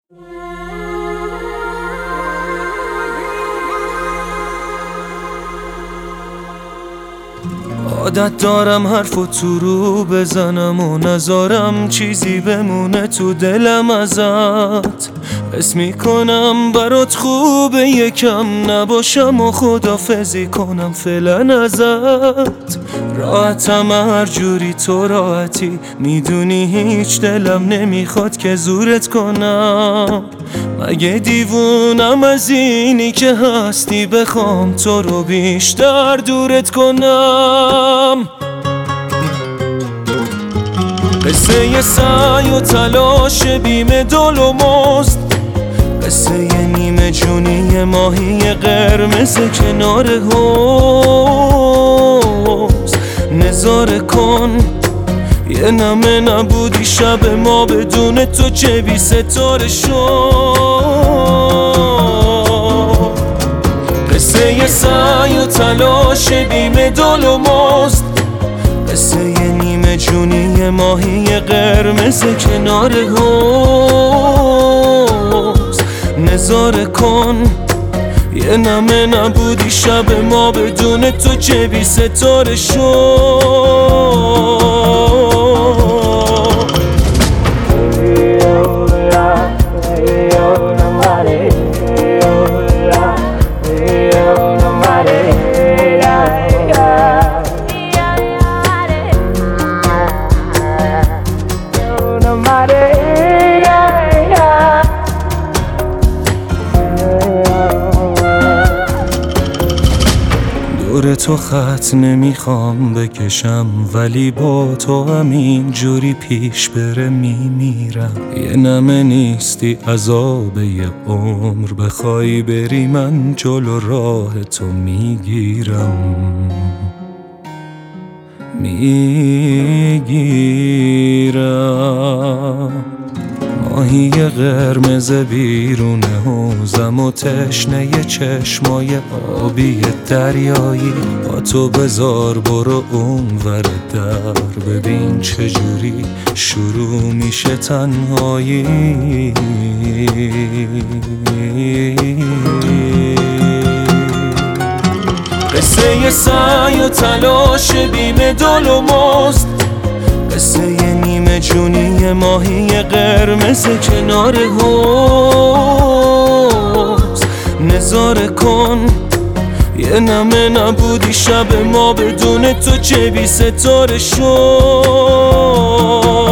عادت دارم حرفو تو رو بزنم و نذارم چیزی بمونه تو دلم ازت. حس میکنم برات خوبه یکم نباشم و خدافزی کنم فعلا ازت. راحتم هر جوری تو راحتی، میدونی هیچ دلم نمیخواد که زورت کنم. مگه دیوونم از اینی که هستی بخوام تو رو بیشتر دورت کنم؟ قصه یه سعی و تلاش بیمه دل و مزد، قصه یه نیمه جونی ماهی قرمز کنار حوض. نظاره کن یه نمه نبودی شب ما بدون تو چه بی ستاره شد. قصه یه سعی و تلاش بیمه دل و مزد، قصه یه نیمه جونی ماهی قرمز کنار حوض. نظاره کن یه نمه نبودی شب ما بدون تو چه بی ستاره شد. دور تو خط نمیخوام بکشم، ولی با تو همین جوری پیش بره میمیرم. یه نمه نیستی عذاب یه عمر، بخوای بری من جلو راه تو میگیرم. ماهی قرمز بیرون حوزم و تشنه چشمای آبی دریایی. با تو بذار برو اونور در، ببین چجوری شروع میشه تنهایی. قصه یه سعی و تلاش بیمه دل و مزد، قصه یه نیمه جونی ماهی قرمز کنار حوض. نظاره کن یه نمه نبودی شب ما بدون تو چه بی ستاره شد.